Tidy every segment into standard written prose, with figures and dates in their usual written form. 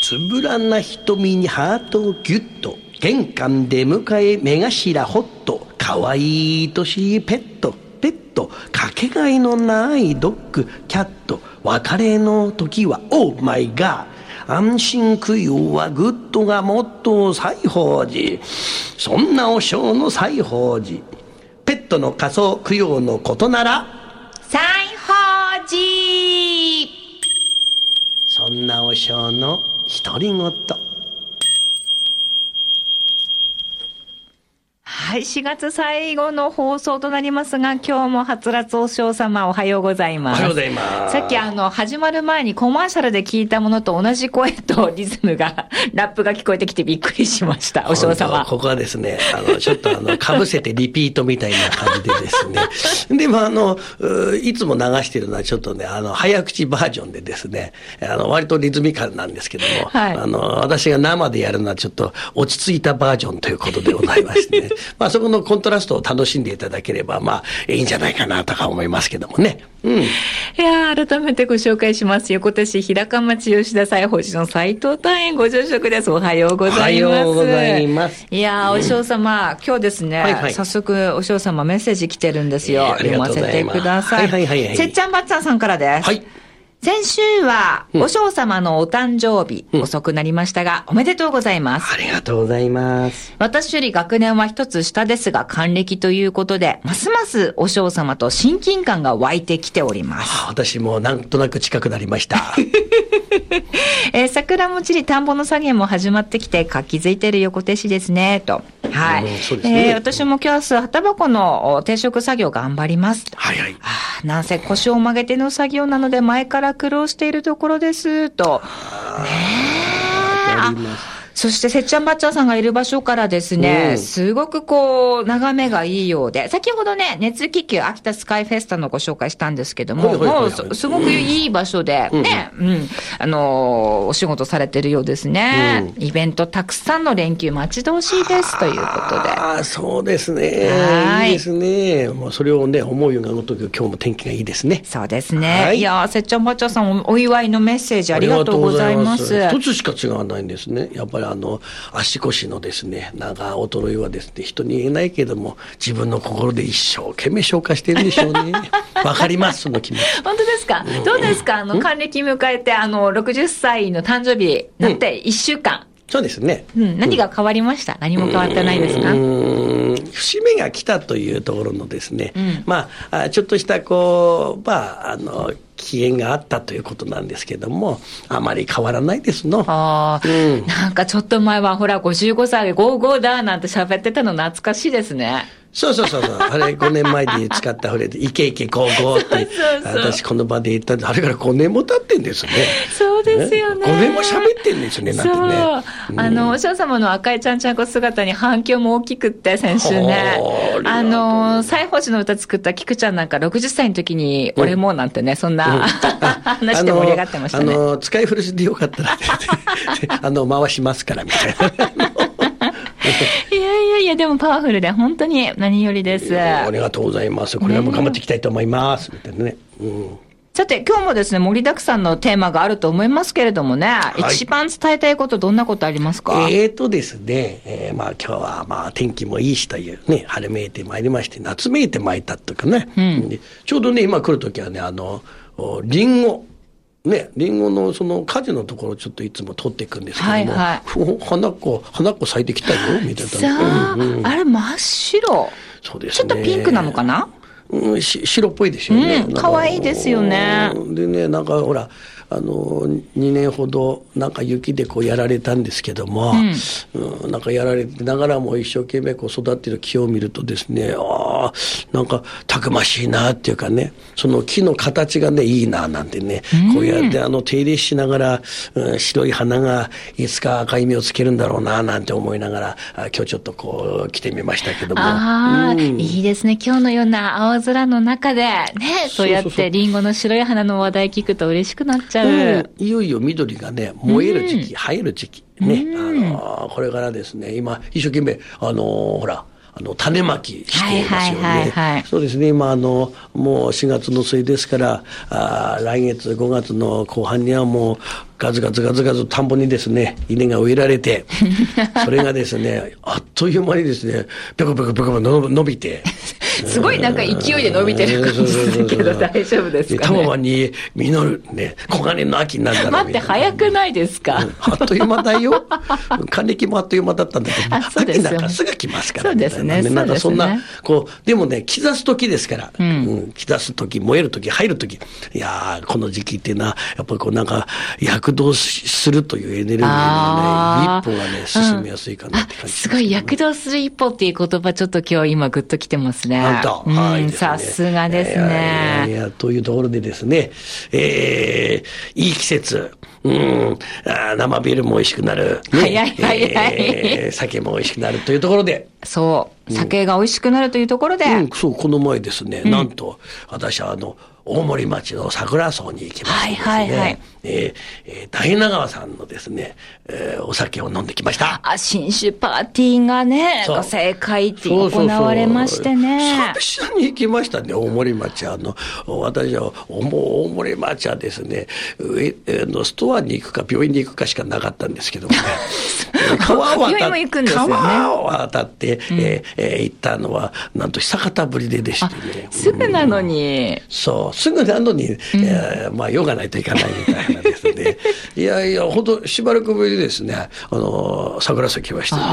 つぶらな瞳にハートをギュッと、玄関で迎え目頭ホット、かわいいしいペット、かけがえのないドッグキャット、別れの時はオーマイガー、安心供養はグッドがもっと西宝寺。そんなお正の西宝寺、ペットの仮装供養のことなら西宝寺。 そんなお正の独り言。 はい、4月最後の放送となりますが、今日もはつらつお嬢様おはようございます。 おはようございます。 さっき始まる前にコマーシャルで聞いたものと同じ声とリズムがラップが聞こえてきてびっくりしました。お嬢様。 ここはですね、ちょっと被せてリピートみたいな感じでですね。でもいつも流してるのはちょっとね、早口バージョンでですね、割とリズミカルなんですけども、はい、私が生でやるのはちょっと落ち着いたバージョンということでございましてね。まあそこのコントラストを楽しんでいただければまあいいんじゃないかなとか思いますけどもね。うん。いや改めてご紹介します。横手市平鹿町吉田西宝寺の斉藤隊員ご住職です。おはようございます。 おはようございます。 いやお嬢様、今日ですね、はいはい、早速お嬢様メッセージ来てるんですよ。読ませてください。せっちゃんばっちゃんさんからです。はい。先週は、お嬢様のお誕生日、遅くなりましたが、おめでとうございます。 ありがとうございます。 私より学年は一つ下ですが、還暦ということで、ますますお嬢様と親近感が湧いてきております。 私もなんとなく近くなりました。 桜も散り、田んぼの作業も始まってきて、活気づいている横手市ですね、と。はい。そうですね。私も今日明日、旗箱の定食作業頑張ります。 はいはい。 なんせ腰を曲げての作業なので、前から苦労しているところです、と。ねえ。そして、せっちゃんばっちゃんさんがいる場所からですね、すごく眺めがいいようで、先ほどね、熱気球秋田スカイフェスタのご紹介したんですけども、もうすごくいい場所で、ね、お仕事されてるようですね。イベントたくさんの連休待ち遠しいです、ということで。 ああ、そうですね。いいですね。もうそれをね、思うようなごとく今日も天気がいいですね。 そうですね。いやせっちゃんばっちゃんさんお祝いのメッセージありがとうございます。 一つしか違わないんですね。やっぱり足腰のですね、衰えはですね、人に言えないけども、自分の心で一生懸命消化してるんでしょうね。わかります、その気持ち。 本当ですか？どうですか？還暦迎えて、60歳の誕生日になって1週間。 そうですね。 何が変わりました？何も変わってないですか？ 節目が来たというところのですね、まあ、ちょっとした機嫌があったということなんですけども、あまり変わらないですの。 なんかちょっと前はほら55歳ゴーゴーだなんて喋ってたの懐かしいですね。 そう。あれ5年前に使ったフレーズ、イケイケゴーゴーって、私この場で言ったんで、あれから5年も経ってんですね。 そうですよね。 5年も喋ってんですね、なんてね。 お嬢様の赤いちゃんちゃんこ姿に反響も大きくって、先週ね。西宝寺の歌作った菊ちゃんなんか60歳の時に、俺もなんてね、そんな話で盛り上がってましたね。 使い古しでよかったら、回しますから、みたいな。 いや、でもパワフルで本当に何よりです。 ありがとうございます。これからも頑張っていきたいと思います。みたいなね。 さて、今日もですね、盛りだくさんのテーマがあると思いますけれどもね、一番伝えたいこと、どんなことありますか？ ですね、今日は天気もいいしというね、晴れめいてまいりまして、夏めいてまいったというかね、ちょうどね、今来るときはね、リンゴのその果樹のところをちょっといつも取っていくんですけども、花子咲いてきたよ、みたいな。あれ真っ白。 そうですね。 ちょっとピンクなのかな？ 白っぽいですよね。 可愛いですよね。 でね、ほら、2年ほど雪でやられたんですけども、やられてながらも一生懸命育っている木を見るとですね、たくましいなっていうかね、その木の形がねいいななんてね、こうやって手入れしながら、白い花がいつか赤い実をつけるんだろうななんて思いながら、今日ちょっと来てみましたけども。 いいですね。今日のような青空の中でね、そうやってリンゴの白い花の話題聞くと嬉しくなっちゃう。 いよいよ緑がね燃える時期、映える時期ね、これからですね、今一生懸命ほら種まきしていますよね。そうですね、今もう4月の末ですから、来月5月の後半にはもうガズガズ田んぼにですね、稲が植えられて、それがですね、あっという間にですね、ペコ伸びて。 すごいなんか勢いで伸びてる感じですけど、大丈夫ですかね。 たまに実るね、黄金の秋になったら。 待って、早くないですか？ あっという間だよ。還暦もあっという間だったんだけど、秋なんかすぐ来ますから。 そうですね。 なんかそんな、でもね、兆す時ですから、兆す時、燃える時、入る時、いやー、この時期っていうのは、やっぱりなんか、躍動するというエネルギーのね、一歩がね、進みやすいかなって感じ。 すごい、躍動する一歩っていう言葉、ちょっと今日今グッときてますね。さすがですね。 というところでですね、いい季節、生ビールも美味しくなる。 早い。 酒も美味しくなるというところで。 そう。酒が美味しくなるというところで。 そう、この前ですね、なんと、私は大森町の桜荘に行きましてですね、大長川さんのですね、お酒を飲んできました。 新酒パーティーがね、ご盛会って行われましてね。 久々に行きましたね、大森町。私は、大森町はですね、ストアに行くか病院に行くかしかなかったんですけどもね。川を渡って、行ったのは、なんと久方ぶりでしてね。 すぐなのに。 そう。すぐなのに、用がないといかないみたいなですね。いや、ほんとしばらくぶりですね、桜咲来ましたね。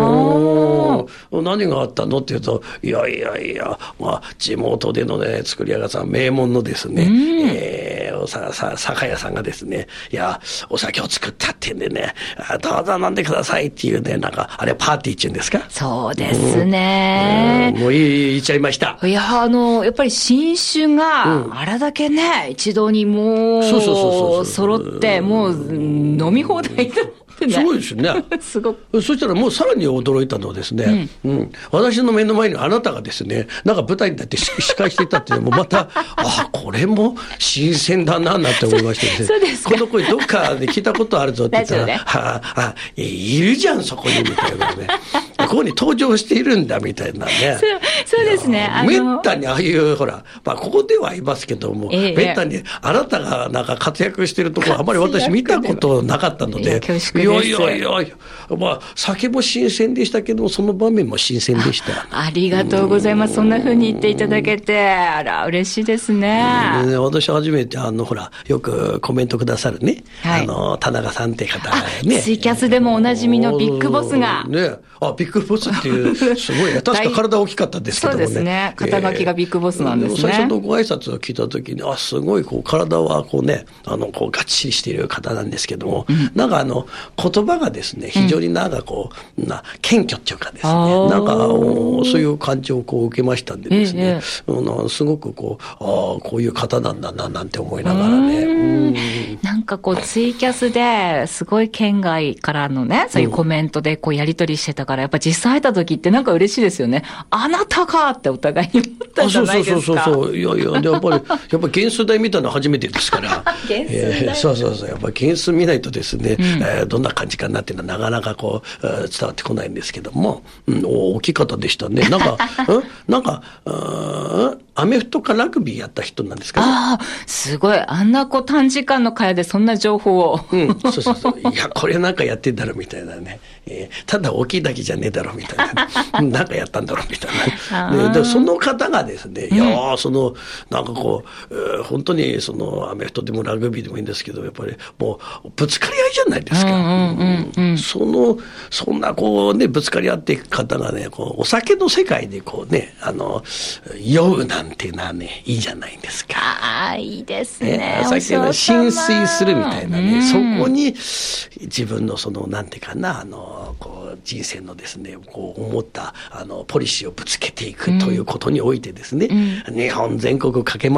何があったのって言うと、いや、地元でのね、作り屋さん、名門のですね、酒屋さんがですね、いや、お酒を作ったっていうんでね、どうぞ飲んでくださいっていうね、なんか、あれパーティーっていうんですか？ そうですね。 もう言っちゃいました。 いや、やっぱり新酒が、あれだけね、一度にもう、揃って、もう、飲み放題だってね。 すごいですね。 すごく。 そしたらもうさらに驚いたのはですね、私の目の前にあなたがですね、なんか舞台になって司会していたっていうのもまた、これも新鮮だな、なんて思いましてですね。 そうですか。 この声どっかで聞いたことあるぞって言ったら、いるじゃん、そこに、みたいなね。ここに登場しているんだ、みたいなね。 そうですね。 めったにああいう、ほら、ここではいますけども、めったにあなたがなんか活躍しているところあまり私見たことなかったので、いや、酒も新鮮でしたけど、その場面も新鮮でした。 ありがとうございます。そんな風に言っていただけて、あら、嬉しいですね。 私初めて、ほら、よくコメントくださるね、田中さんって方がね。 ツイキャスでもおなじみのビッグボスが。 ビッグボスっていう、すごいね。確か体大きかったですけどもね。 そうですね。肩書きがビッグボスなんですね。 最初のご挨拶を聞いたときに、すごい体はがっちりしている方なんですけども、なんか言葉がですね、非常になんか謙虚っていうかですね、なんかそういう感じを受けましたんでですね、すごくこういう方なんだななんて思いながらね。 なんかツイキャスですごい県外からのね、そういうコメントでやり取りしてたから、やっぱ実際会った時ってなんか嬉しいですよね。あなたかってお互いに思ったんじゃないですか。 そう。いや、やっぱ原数台見たの初めてですから。 原数台。 そう。やっぱ原数見ないとですね、どんな感じかなっていうのはなかなか伝わってこないんですけども、大きい方でしたね。なんか、アメフトかラグビーやった人なんですかね。 すごい。あんな短時間の会話でそんな情報を。 そう。いや、これなんかやってんだろみたいなね。ただ大きいだけじゃねえだろみたいな。なんかやったんだろみたいな。でその方がですね、いやなんか本当にアメフトでもラグビーでもいいんですけど、やっぱりもうぶつかり合いじゃないですか。そんなぶつかり合っていく方がね、お酒の世界で酔うなんていうのはね、いいじゃないですか。 いいですね。 お酒が浸水するみたいなね、そこに自分のなんていうかな、人生のですね、思ったポリシーをぶつけていくということにおいてですね、日本全国駆け回り、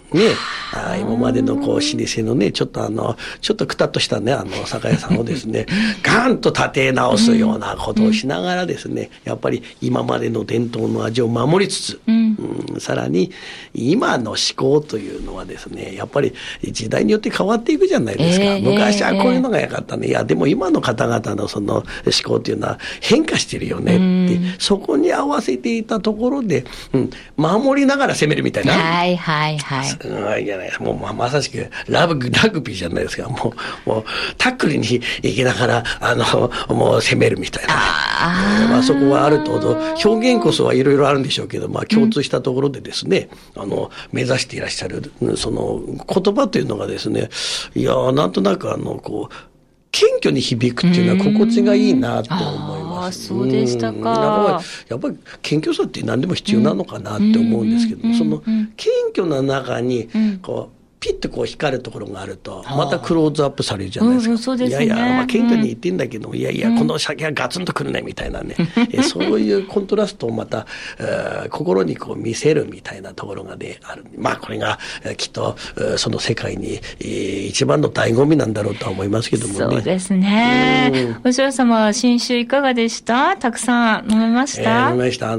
ね、今までのこう老舗のね、ちょっとくたっとしたね、酒屋さんをですね、ガンと立て直すようなことをしながらですね、やっぱり今までの伝統の味を守りつつ、さらに今の思考というのはですね、やっぱり時代によって変わっていくじゃないですか。昔はこういうのが良かったね。いや、でも今の方々のその思考というのは変化してるよねって、そこに合わせていたところで、守りながら攻めるみたいな。 はいはいはい。 すごいじゃないですか。もうまさしくラグビーじゃないですか。もうタックルに行きながら、もう攻めるみたいなね。そこはある程度、表現こそはいろいろあるんでしょうけど、共通したところでですね、目指していらっしゃる、その言葉というのがですね、いやなんとなくこう、謙虚に響くっていうのは心地がいいなと思います。 そうでしたか。 やっぱり謙虚さって何でも必要なのかなって思うんですけど、その謙虚な中にこうピッとこう光るところがあると、またクローズアップされるじゃないですか。 そうですね。 いや謙虚に言ってんだけど、いやこの酒がガツンとくるねみたいなね、そういうコントラストをまた心にこう見せるみたいなところがねある。これがきっとその世界に一番の醍醐味なんだろうとは思いますけどもね。 そうですね。お嬢様は新酒いかがでした？たくさん飲めました？ 飲めました。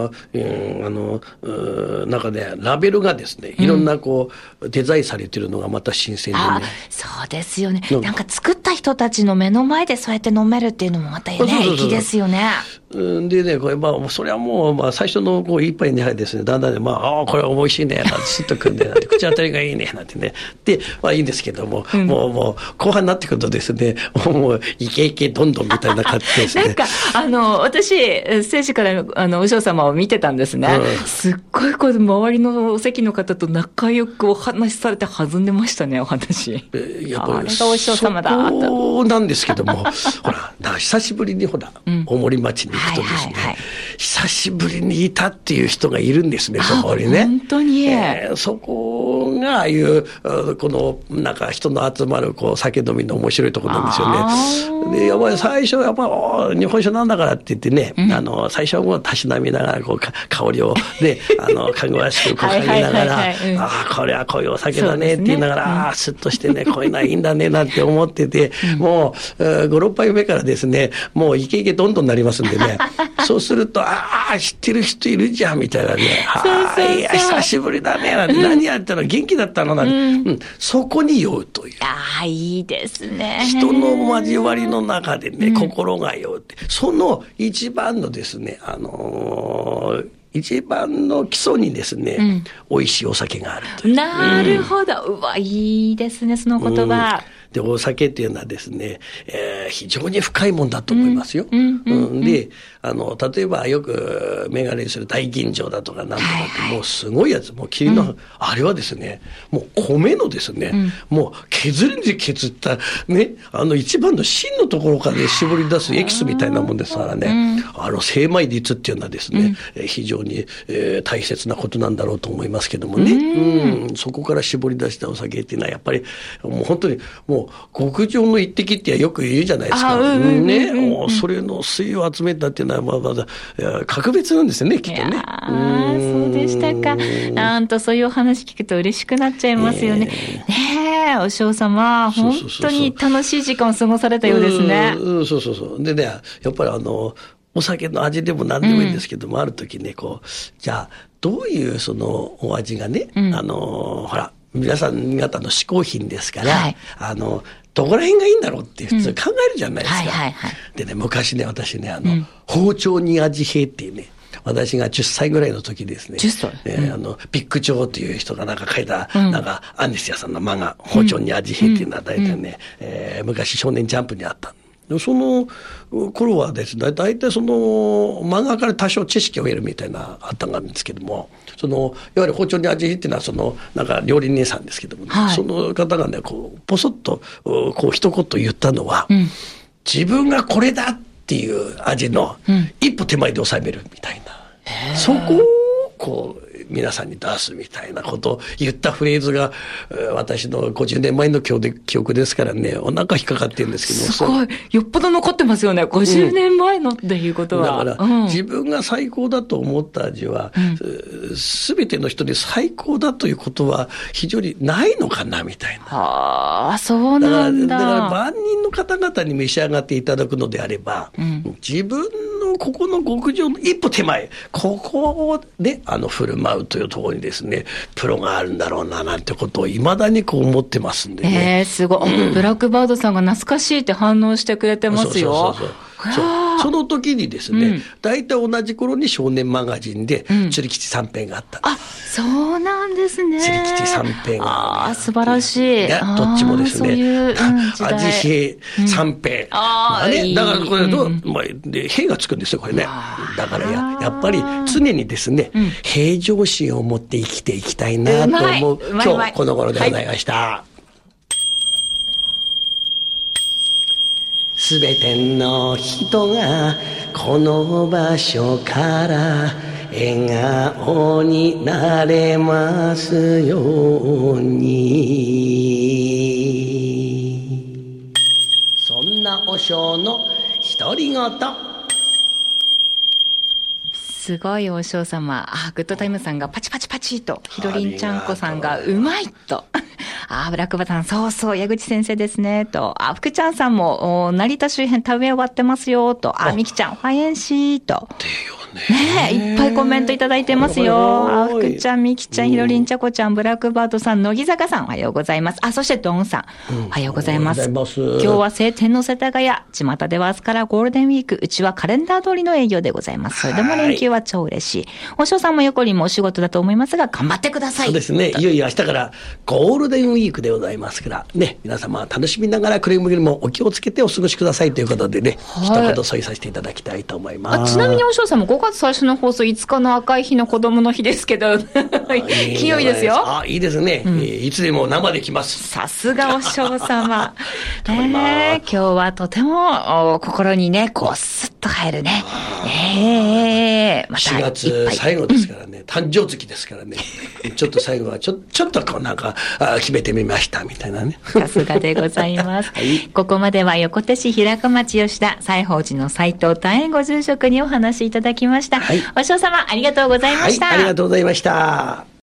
中でラベルがですね、いろんなこうデザインされてるのがまた新鮮でね。 そうですよね。なんか作った人たちの目の前でそうやって飲めるっていうのもまたね、粋ですよね。 でね、これそれはもう最初のこう一杯2杯ですね、だんだんね、これは美味しいね、なんてスッとくんで、なんて口当たりがいいね、なんてね。で、いいんですけども、もう後半になってくるとですね、もうイケイケどんどんみたいな感じですね。 なんか、私、ステージからお嬢様を見てたんですね。すっごいこう、周りのお席の方と仲良くお話しされて弾んでましたね、お話。 やっぱりあれがお嬢様だと。 そうなんですけども、ほら、久しぶりに大森町に行くとですね、久しぶりにいたっていう人がいるんですね、そこにね。 本当に。 そこがああいう、この、なんか人の集まる、こう、酒飲みの面白いところなんですよね。で、やっぱり最初、日本酒なんだからって言ってね、最初はもうたしなみながら、こう、香りをね、かぐわしくこう嗅ぎながら、これはこういうお酒だねって言いながら、スッとしてね、こういうのはいいんだね、なんて思ってて、もう、5、6杯目からですね、もうイケイケどんどんなりますんでね、そうすると、知ってる人いるじゃん、みたいなね。いや、久しぶりだね、なんて、何やったの、元気だったの、なんて、そこに酔うという。 いいですね。 人の交わりの中でね、心が酔うって。その一番のですね、一番の基礎にですね、美味しいお酒があるという。 なるほど。いいですね、その言葉。 で、お酒っていうのはですね、非常に深いもんだと思いますよ。で、例えばよくメガネにする大吟醸だとかなんとかって、もうすごいやつ、もう霧の、あれはですね、もう米のですね、もう削りに削ったね、一番の芯のところからね、絞り出すエキスみたいなもんですからね、精米率っていうのはですね、非常に、大切なことなんだろうと思いますけどもね、そこから絞り出したお酒っていうのはやっぱり、もう本当にもう極上の一滴ってよく言うじゃないですか。それの水を集めたっていうのはまだ格別なんですよね、きっとね。 そうでしたか。なんとそういうお話聞くと嬉しくなっちゃいますよね。ねえ、お嬢様、本当に楽しい時間を過ごされたようですね。 そう。でね、やっぱりお酒の味でも何でもいいんですけども、ある時ね、こう、じゃあ、どういうそのお味がね、ほら、皆さん方の嗜好品ですから、どこら辺がいいんだろうって普通考えるじゃないですか。でね、昔ね、私ね、包丁に味変っていうね、私が10歳ぐらいの時ですね、ビッグチョーという人がなんか書いた、なんか、アンデス屋さんの漫画、包丁に味変っていうのは大体ね、昔少年ジャンプにあった。その頃はですね、大体その漫画から多少知識を得るみたいなあったんですけども、いわゆる包丁に味っていうのはなんか料理人さんですけども、ね、その方がね、こう、ポソッと、こう一言言ったのは、自分がこれだっていう味の一歩手前で抑えめるみたいな。そこを、こう、 皆さんに出すみたいなことを言ったフレーズが、私の50年前の記憶ですからね、お腹引っかかってるんですけど。 すごい。よっぽど残ってますよね。50年前のっていうことは。 だから、自分が最高だと思った味は、すべての人に最高だということは非常にないのかな、みたいな。 ああ、そうなんだ。 だから万人の方々に召し上がっていただくのであれば、自分のここの極上の一歩手前、ここで振る舞うというところにですね、プロがあるんだろうな、なんてことを未だにこう思ってますんでね。 すごい。ブラックバードさんが懐かしいって反応してくれてますよ。 その時にですね、大体同じ頃に少年マガジンで釣り吉三平があったんです。 そうなんですね。 釣り吉三平が、 素晴らしい。 どっちもですね、味平三平、だからこれで平がつくんですよ、これね。だからやっぱり常にですね、平常心を持って生きていきたいなと思う今日この頃でございました。すべての人がこの場所から笑顔になれますように。そんな和尚の独り言。 すごいお嬢様。グッドタイムさんがパチパチパチと、ひろりんちゃんこさんがうまいと。ブラックバターさん、そうそう、矢口先生ですね、と。福ちゃんさんも、成田周辺食べ終わってますよ、と。みきちゃん、ファイエンシー、と。ねえ、いっぱいコメントいただいてますよ。福ちゃん、みきちゃん、ひろりんちゃこちゃん、ブラックバードさん、乃木坂さん、おはようございます。そしてドンさん、おはようございます。今日は晴天の世田谷、巷では明日からゴールデンウィーク、うちはカレンダー通りの営業でございます。それでも連休は超嬉しい。お嬢さんも横りもお仕事だと思いますが、頑張ってください。 そうですね。いよいよ明日からゴールデンウィークでございますから、ね、皆様楽しみながらくれぐれもお気をつけてお過ごしくださいということでね、一言添えさせていただきたいと思います。 ちなみにお嬢さんも5月最初の放送5日の赤い日の子供の日ですけど、金曜日ですよ。 いいですね。いつでも生で来ます。 さすがお嬢様。今日はとても心にね、こうスッと入るね。また 4月最後ですからね、誕生月ですからね、ちょっと最後はちょっとこうなんか決めてみましたみたいなね。 さすがでございます。ここまでは横手市平子町吉田西宝寺の斉藤大円ご住職にお話しいただきました。お嬢様ありがとうございました。 ありがとうございました。